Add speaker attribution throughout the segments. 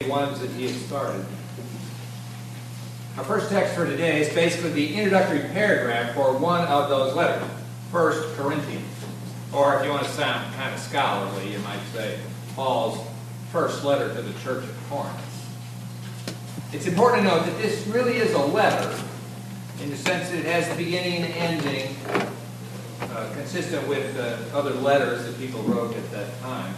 Speaker 1: ones that he had started. Our first text for today is basically the introductory paragraph for one of those letters, 1 Corinthians. Or if you want to sound kind of scholarly, you might say Paul's first letter to the church of Corinth. It's important to note that this really is a letter in the sense that it has the beginning and ending consistent with other letters that people wrote at that time.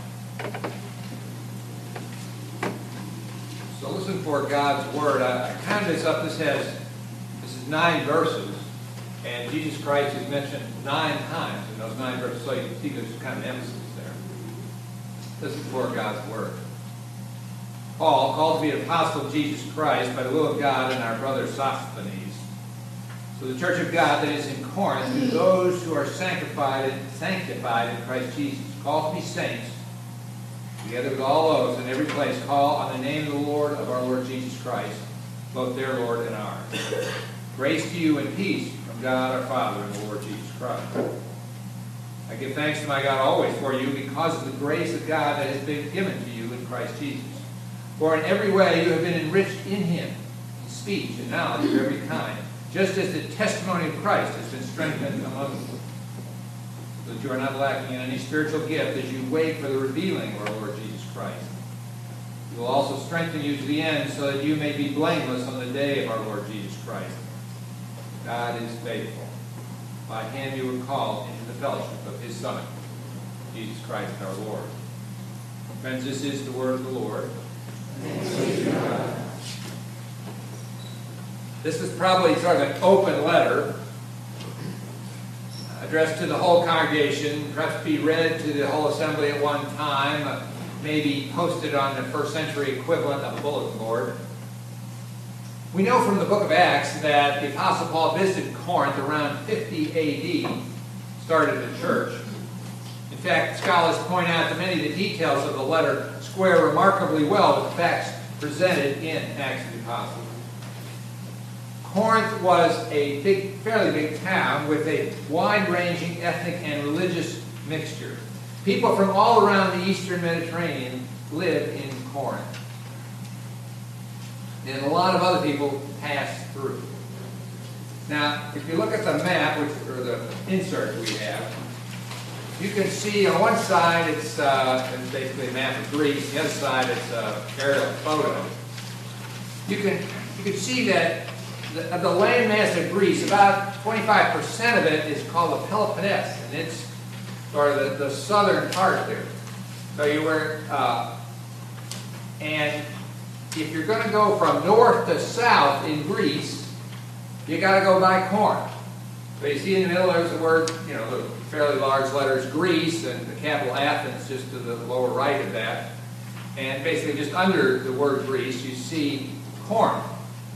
Speaker 1: So listen for God's Word. I counted this up. This is 9 verses, and Jesus Christ is mentioned 9 times in those 9 verses, so you can see there's kind of emphasis there. Listen for God's Word. Paul, called to be an apostle of Jesus Christ by the will of God, and our brother Sosthenes, so the church of God that is in Corinth, to those who are sanctified in Christ Jesus, called to be saints, together with all those in every place, call on the name of the Lord of our Lord Jesus Christ, both their Lord and ours. Grace to you and peace from God our Father and the Lord Jesus Christ. I give thanks to my God always for you because of the grace of God that has been given to you in Christ Jesus. For in every way you have been enriched in him, in speech and knowledge of every kind, just as the testimony of Christ has been strengthened among you, so that you are not lacking in any spiritual gift as you wait for the revealing of our Lord Jesus Christ. He will also strengthen you to the end, so that you may be blameless on the day of our Lord Jesus Christ. God is faithful. By him you were called into the fellowship of his Son, Jesus Christ our Lord. Friends, this is the word of the Lord. Thanks be to God. This is probably sort of an open letter addressed to the whole congregation, perhaps be read to the whole assembly at one time, maybe posted on the first century equivalent of a bulletin board. We know from the book of Acts that the Apostle Paul visited Corinth around 50 A.D., started a church. In fact, scholars point out that many of the details of the letter square remarkably well with the facts presented in Acts of the Apostles. Corinth was a fairly big town with a wide-ranging ethnic and religious mixture. People from all around the eastern Mediterranean lived in Corinth. And a lot of other people passed through. Now, if you look at the map, or the insert we have, you can see on one side it's basically a map of Greece. The other side it's an aerial photo. You can see that of the landmass of Greece, about 25% of it is called the Peloponnese, and it's sort of the southern part there. So you were, and if you're going to go from north to south in Greece, you got to go by Corinth. So you see in the middle there's the word, the fairly large letters Greece, and the capital Athens just to the lower right of that. And basically just under the word Greece, you see Corinth.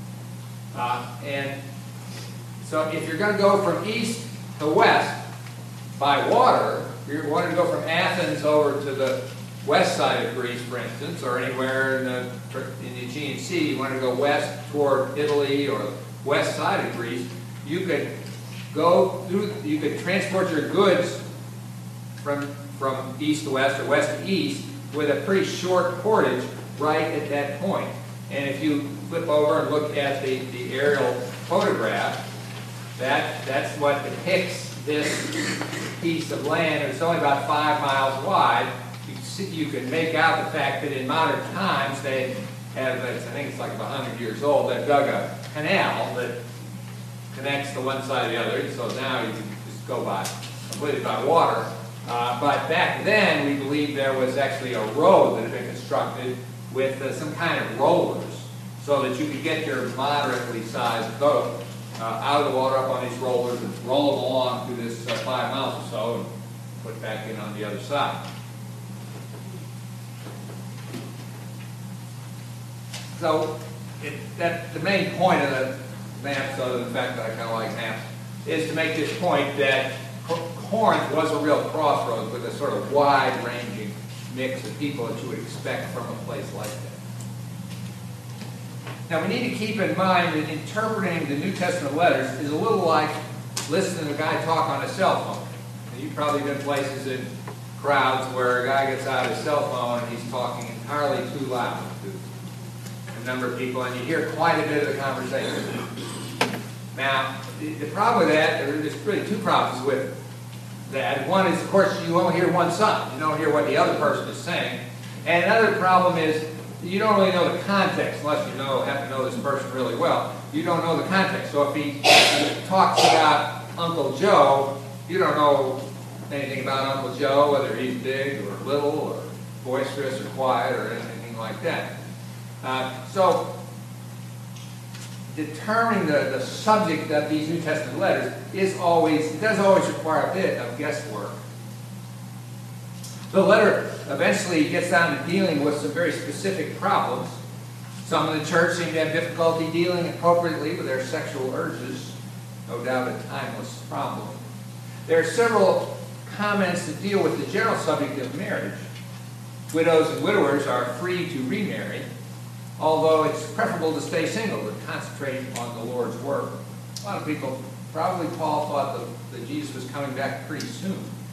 Speaker 1: And so if you're going to go from east to west by water, if you wanted to go from Athens over to the west side of Greece, for instance, or anywhere in the Aegean Sea, you wanted to go west toward Italy or west side of Greece, you could transport your goods from east to west or west to east with a pretty short portage right at that point. And if you flip over and look at the aerial photograph, that's what depicts this piece of land. It's only about 5 miles wide. You can make out the fact that in modern times they have, I think it's like 100 years old, they've dug a canal that connects to one side or the other. So now you can just go completely by water. But back then, we believe there was actually a road that had been constructed with some kind of rollers, so that you could get your moderately sized boat out of the water up on these rollers and roll them along through this 5 miles or so and put back in on the other side. So the main point of the maps, other than the fact that I kind of like maps, is to make this point that Corinth was a real crossroads with a sort of wide-ranging mix of people that you would expect from a place like that. Now, we need to keep in mind that interpreting the New Testament letters is a little like listening to a guy talk on a cell phone. Now, you've probably been places in crowds where a guy gets out his cell phone and he's talking entirely too loud to a number of people, and you hear quite a bit of the conversation. Now, the problem with that, there's really two problems with that. One is, of course, you only hear one side. You don't hear what the other person is saying. And another problem is you don't really know the context unless you happen to know this person really well. You don't know the context. So if he talks about Uncle Joe, you don't know anything about Uncle Joe, whether he's big or little or boisterous or quiet or anything like that. So determining the subject of these New Testament letters does always require a bit of guesswork. The letter eventually gets down to dealing with some very specific problems. Some in the church seem to have difficulty dealing appropriately with their sexual urges. No doubt a timeless problem. There are several comments that deal with the general subject of marriage. Widows and widowers are free to remarry, although it's preferable to stay single and concentrate on the Lord's work. A lot of people, probably Paul thought that Jesus was coming back pretty soon.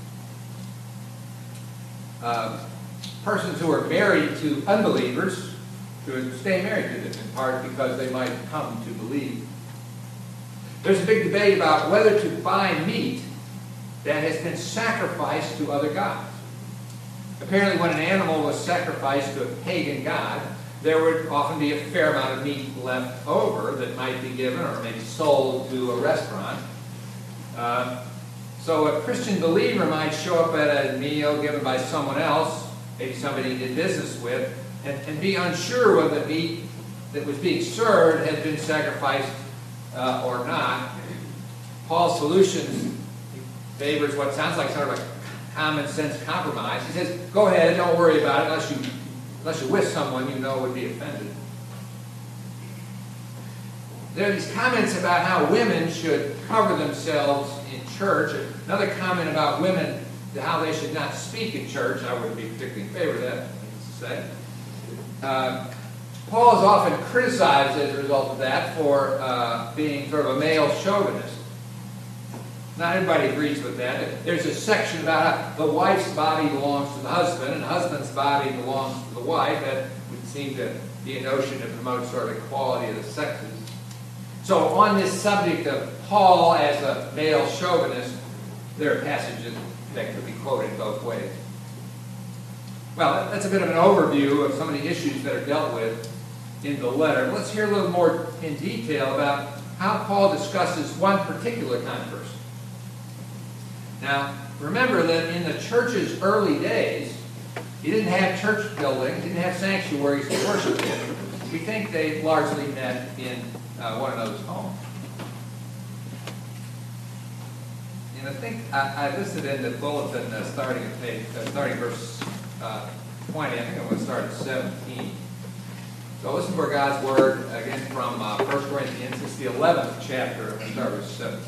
Speaker 1: Persons who are married to unbelievers should stay married to them, in part because they might come to believe. There's a big debate about whether to buy meat that has been sacrificed to other gods. Apparently, when an animal was sacrificed to a pagan god, there would often be a fair amount of meat left over that might be given or maybe sold to a restaurant. So a Christian believer might show up at a meal given by someone else, maybe somebody he did business with, and be unsure whether the meat that was being served had been sacrificed or not. Paul's solution favors what sounds like sort of a common sense compromise. He says, go ahead, don't worry about it unless you're with someone you know would be offended. There are these comments about how women should cover themselves in church. Another comment about women, how they should not speak in church. I wouldn't be particularly in favor of that, needless to say. Paul is often criticized as a result of that for being sort of a male chauvinist. Not everybody agrees with that. There's a section about how the wife's body belongs to the husband and the husband's body belongs to the wife. That would seem to be a notion to promote sort of equality of the sexes. So on this subject of Paul as a male chauvinist, there are passages that could be quoted both ways. Well, that's a bit of an overview of some of the issues that are dealt with in the letter. Let's hear a little more in detail about how Paul discusses one particular controversy. Now, remember that in the church's early days, he didn't have church buildings, didn't have sanctuaries to worship in. We think they largely met in one another's homes. And I think I listed in the bulletin starting verse 20. I think I'm going to start at 17. So listen for God's word again from 1 Corinthians. It's the 11th chapter. I'm going to start with 17.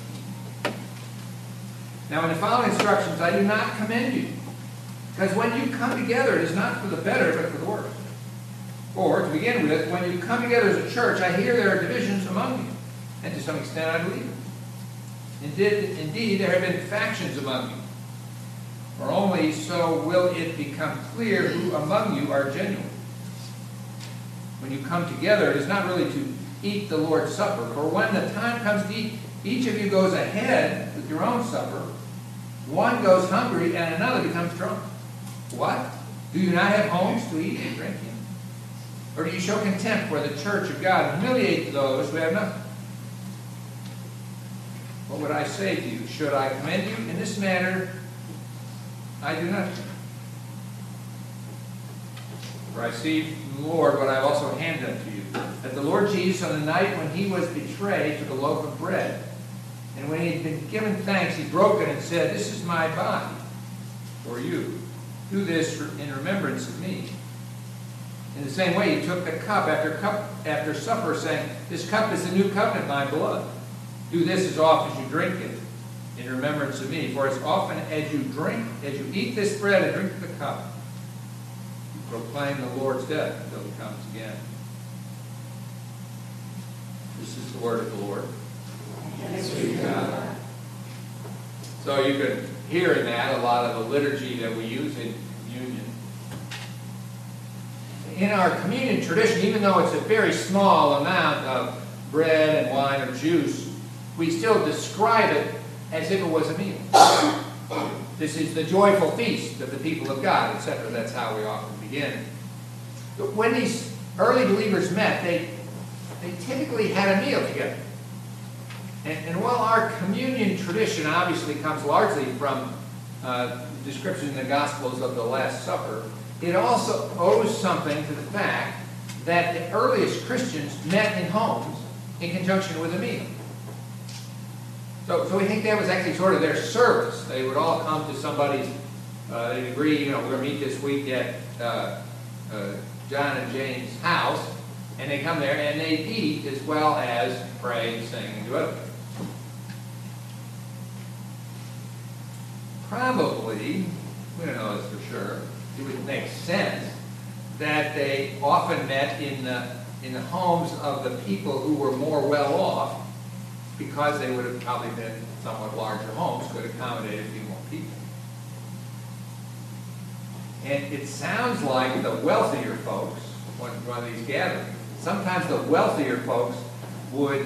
Speaker 1: Now, in the following instructions, I do not commend you, because when you come together, it is not for the better, but for the worse. For, to begin with, when you come together as a church, I hear there are divisions among you, and to some extent I believe it. Indeed, there have been factions among you. For only so will it become clear who among you are genuine. When you come together, it is not really to eat the Lord's Supper, for when the time comes to eat, each of you goes ahead with your own supper. One goes hungry and another becomes drunk. What? Do you not have homes to eat and drink in? Or do you show contempt for the church of God and humiliate those who have nothing? What would I say to you? Should I commend you in this matter? I do nothing. For I received from the Lord what I have also handed unto you, that the Lord Jesus, on the night when he was betrayed, took a loaf of bread. And when he had been given thanks, he broke it and said, "This is my body for you. Do this in remembrance of me." In the same way, he took the cup after supper, saying, "This cup is the new covenant in my blood. Do this as often as you drink it in remembrance of me. For as often as you eat this bread and drink the cup, you proclaim the Lord's death until he comes again." This is the word of the Lord. Thanks be to God. So you can hear in that a lot of the liturgy that we use in communion. in our communion tradition, even though it's a very small amount of bread and wine or juice, we still describe it as if it was a meal. This is the joyful feast of the people of God, etc. That's how we often begin. But when these early believers met, they typically had a meal together. And while our communion tradition obviously comes largely from description in the Gospels of the Last Supper, it also owes something to the fact that the earliest Christians met in homes in conjunction with a meal. So we think that was actually sort of their service. They would all come to somebody's, they'd agree, we're going to meet this week at John and Jane's house, and they come there and they eat as well as pray, sing, and do other things. Probably, we don't know this for sure, it would make sense that they often met in the homes of the people who were more well off, because they would have probably been somewhat larger homes, could accommodate a few more people. And it sounds like the wealthier folks, when one of these gatherings, sometimes the wealthier folks would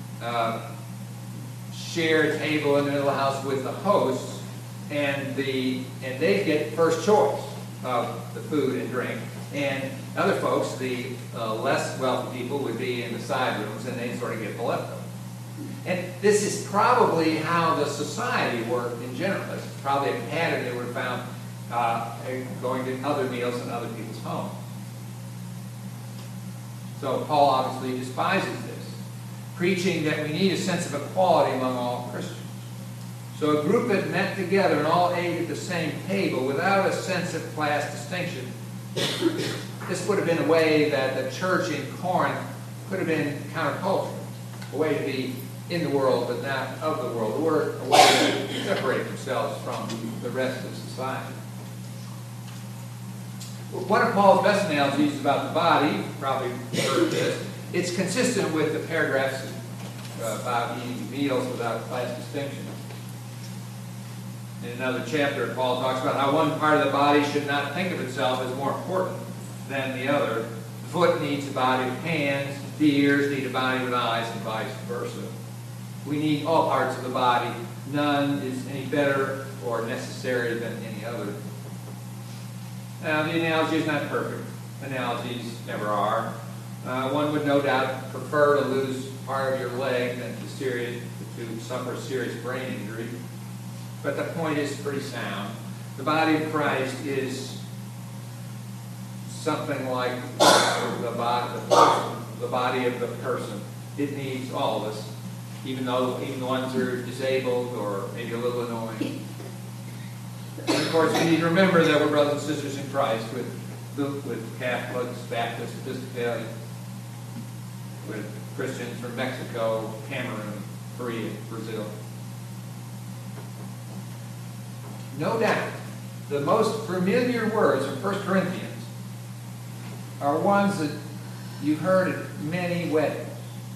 Speaker 1: share a table in the middle of the house with the hosts, and they'd get first choice of the food and drink. And other folks, the less wealthy people, would be in the side rooms, and they'd sort of get the leftovers. And this is probably how the society worked in general. It's probably a pattern they would have found going to other meals in other people's homes. So Paul obviously despises this, preaching that we need a sense of equality among all Christians. So a group that met together and all ate at the same table without a sense of class distinction, this would have been a way that the church in Corinth could have been countercultural, a way to be in the world but not of the world, or a way to separate themselves from the rest of society. One of Paul's best analogies is about the body. You've probably heard this. It's consistent with the paragraphs about eating meals without class distinction. In another chapter, Paul talks about how one part of the body should not think of itself as more important than the other. The foot needs a body with hands, the ears need a body with eyes, and vice versa. We need all parts of the body. None is any better or necessary than any other. Now, the analogy is not perfect. Analogies never are. One would no doubt prefer to lose part of your leg than to suffer serious brain injury. But the point is pretty sound. The body of Christ is something like the body of the person. It needs all of us, even the ones who are disabled or maybe a little annoying. And of course, we need to remember that we're brothers and sisters in Christ with Catholics, Baptists, Episcopalians, with Christians from Mexico, Cameroon, Korea, Brazil. No doubt, the most familiar words from 1 Corinthians are ones that you've heard at many weddings.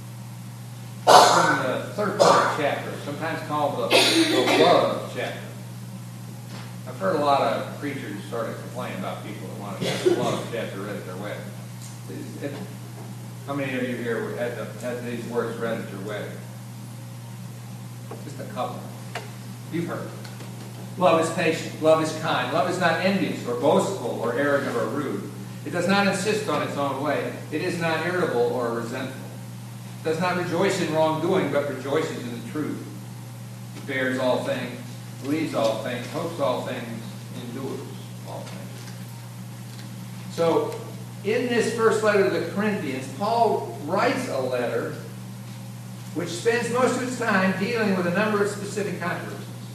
Speaker 1: From the 13th chapter, sometimes called the love chapter. I've heard a lot of preachers sort of complain about people that want to have the love chapter read at their wedding. How many of you here had these words read at your wedding? Just a couple. You've heard it. Love is patient. Love is kind. Love is not envious or boastful or arrogant or rude. It does not insist on its own way. It is not irritable or resentful. It does not rejoice in wrongdoing, but rejoices in the truth. It bears all things, believes all things, hopes all things, endures all things. So, in this first letter to the Corinthians, Paul writes a letter which spends most of its time dealing with a number of specific controversies.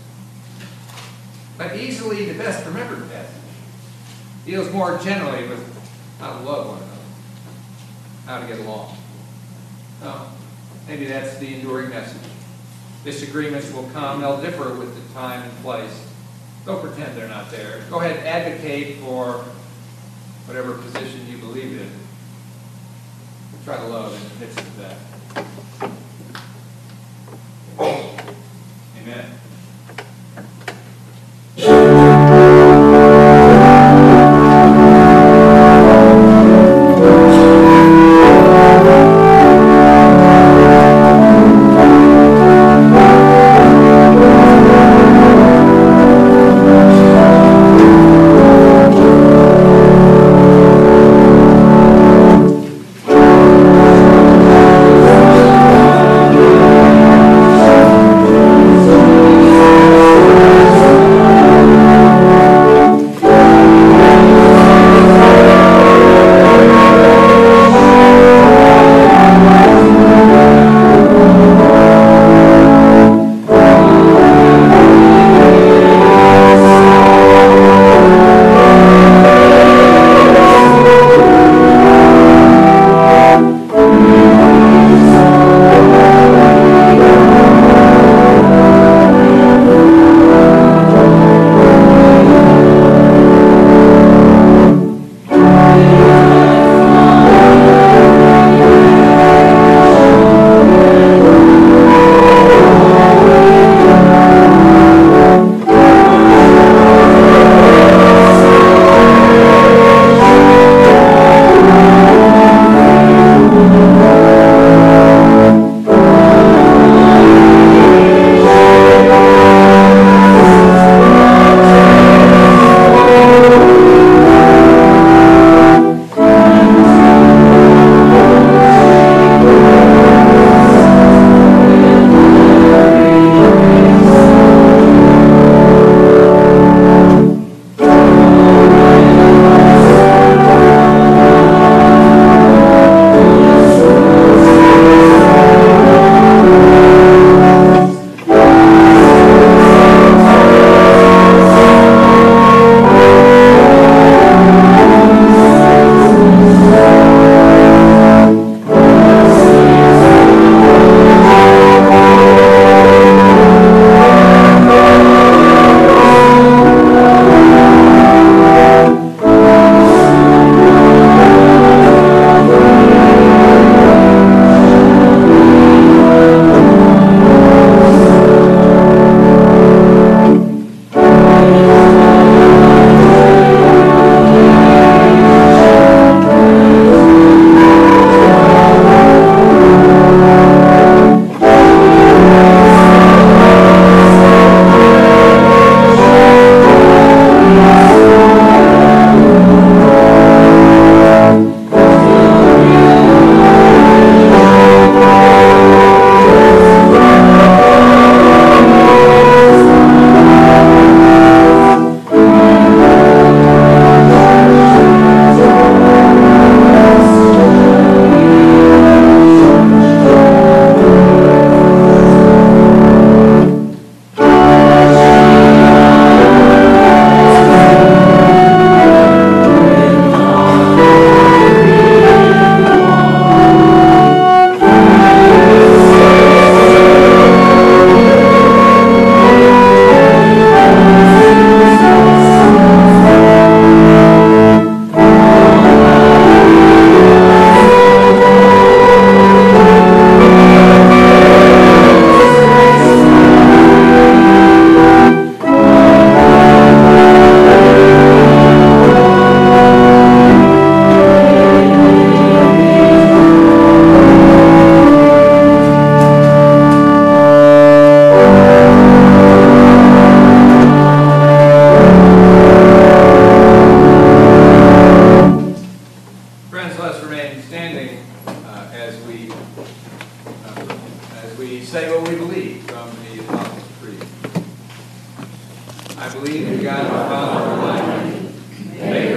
Speaker 1: But easily the best remembered passage deals more generally with how to love one another, how to get along. Well, maybe that's the enduring message. Disagreements will come. They'll differ with the time and place. Don't pretend they're not there. Go ahead, advocate for whatever position you believe in. Try to love in the midst of that. Amen. as we say what we believe from the Apostles' Creed. I believe in God the Father Almighty, maker